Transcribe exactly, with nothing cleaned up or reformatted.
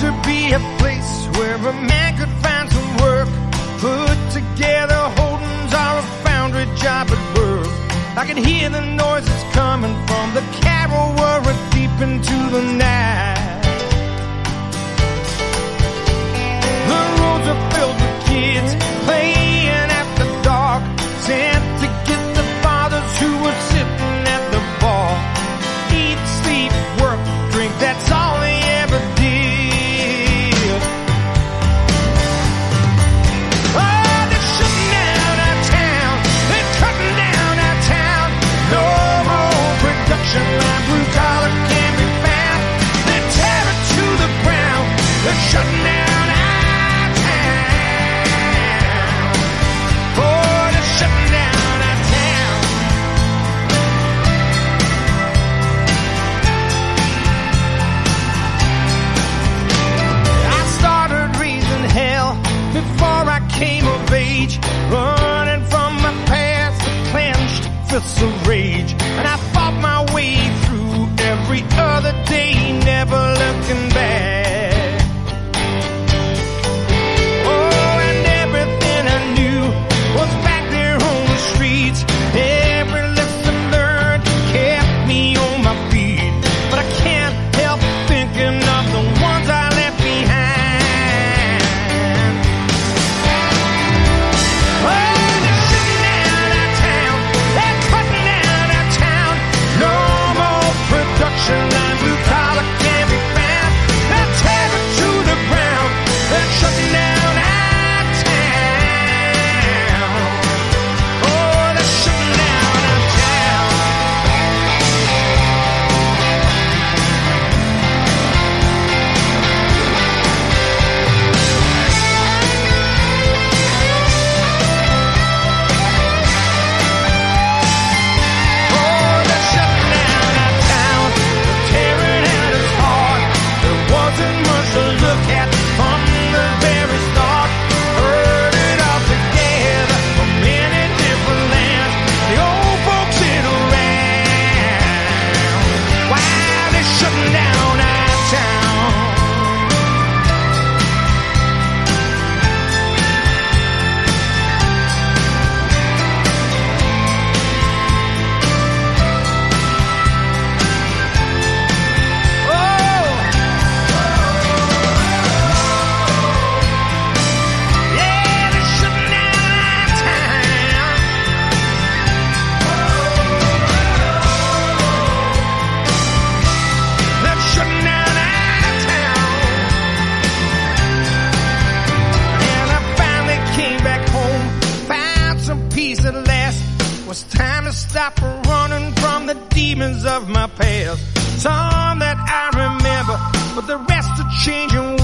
to be a place where a man could find some work, put together holdings or a foundry job at work. I could hear the noises coming from the carol whirring deep into the night. The roads are filled with kids playing after dark, sent to get the fathers who were sitting at the bar. Eat, sleep, work, drink, that's all they ever did. Oh, they're shutting down our town, they're cutting down our town. No more production line, blue collar can't be found. They tear it to the ground, they're shutting down our town. Oh, they're shutting down our town. I started raising hell before I came of age, running from my past, the clenched fists of rage. And I fought my way through every other day, never looking back. Oh, and everything I knew was back there on the streets. Every lesson learned kept me on my feet. But I can't help thinking of the ones I left behind. Oh, they're shutting down our town, they're cutting down our town. No more production line, blue collar can't be found. They'll tear it to the ground, they're shutting down our town. Oh, they're shutting down our town. Oh, they're shutting down our town, they're tearing at us hard. There wasn't much to look at from the very start. Heard it all together from many different lands. The old folks sit around while they're shutting down our town. Oh, yeah, they're shutting down our town. They're shutting down our town. And I finally came back home, found some peace at last. Was time to stop running from the demons of my past. Some that I remember, but the rest are changing